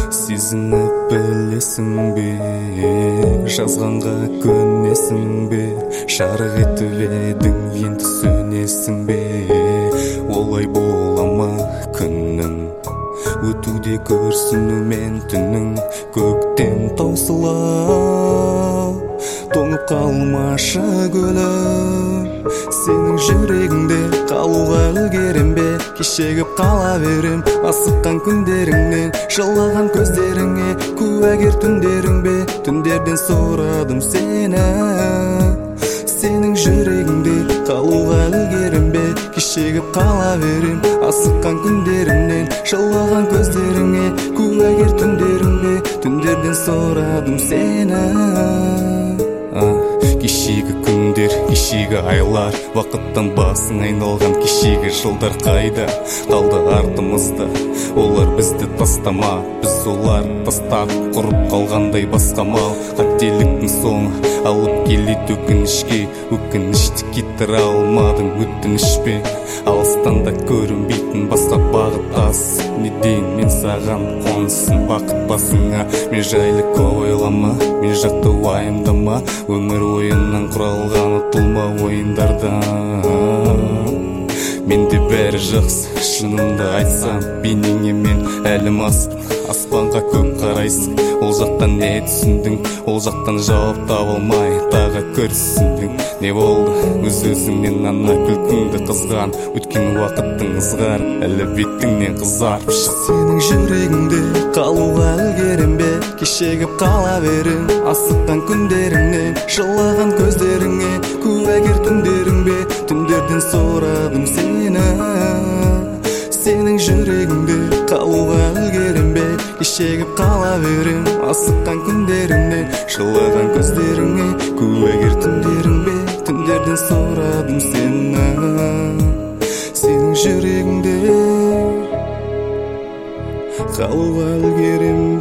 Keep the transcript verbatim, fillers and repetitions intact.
Сезініп білесің бе, жазғанға көнесің бе, жарық етіп едің енді сөнесің бе. Олай бола ма күнің, өтуде көрсінумен түнің, көктем таусыла тоңып қалмашы гүлім. Сенің жүрегіңде қалуға үлгерем бе, кешегіп қала берем асыққан күндеріңнен, жылаған көздеріңе куәгер түндерің бе. Түндерден сұрадым сені, сенің жүрегіңде қалуға үлгерем бе, кешегіп қала берем асыққан күндеріңнен, жылаған көздеріңе куәгер түндерің бе. Түндерден сұрадым сені. Кешегі күндер, кешегі айлар, вақыттан басың айналған кешегі жылдар қайда қалды артымызда? Олар бізді тастама, біз олар тастап құрып қалғандай басқа мал. Қателіктің соңы алып келеді өкінішке, өкінішті кетіре алмадың өтінішпен. Алыстан да көрінбейтін басқа бағыт аз, не дейін мен саған қонсын бақыт басыңа. Мен жайлы көп ойлама, мен жақты уайымдама, өмір ойыннан құралған ұтылма ойындардан. Менде бәрі жақсы, шынымды айтсам, бейнеңе мен әлім астым. Аспанға көп қарайсың, ол жақтан не түсіндің, ол жақтан жауап таба алмай тағы көрсіндің. Не болды өз өзіңнен ана күлкіңді қызған, өткен уақыттың ызғар әлі бетіңнен қызарып шық. Сенің жүрегіңде қалуға үлгерем бе, кешегіп қала берем асыққан күндеріңнен, жылаған көздеріңе куәгер түндерің бе. Түндерден сұрадым сені, сенің жүрегіңде қалуға үлгерем бе, кешегіп қала берем асыққан күндеріңнен, жылаған көздеріңе куәгер түндерің бе. Түндерден сұрадым сені, сенің жүрегіңде қалуға үлгерем